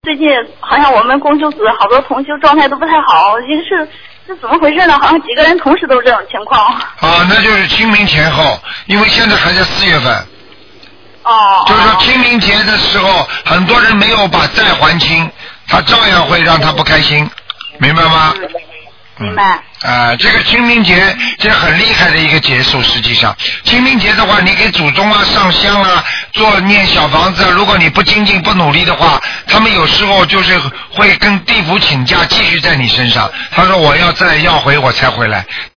最近好像我们公修组好多同修状态都不太好，这怎么回事呢？好像几个人同时都是这种情况。 啊，那就是清明前后，因为现在还在4月份。 哦。 就是说清明节的时候，很多人没有把债还清，他照样会让他不开心，明白吗？ 明白。 这个清明节这是很厉害的一个节数。实际上，清明节的话，你给祖宗啊上香啊，念小房子啊，如果你不精进不努力的话，他们有时候就是会跟地府请假，继续在你身上。他说我要再要回我才回来。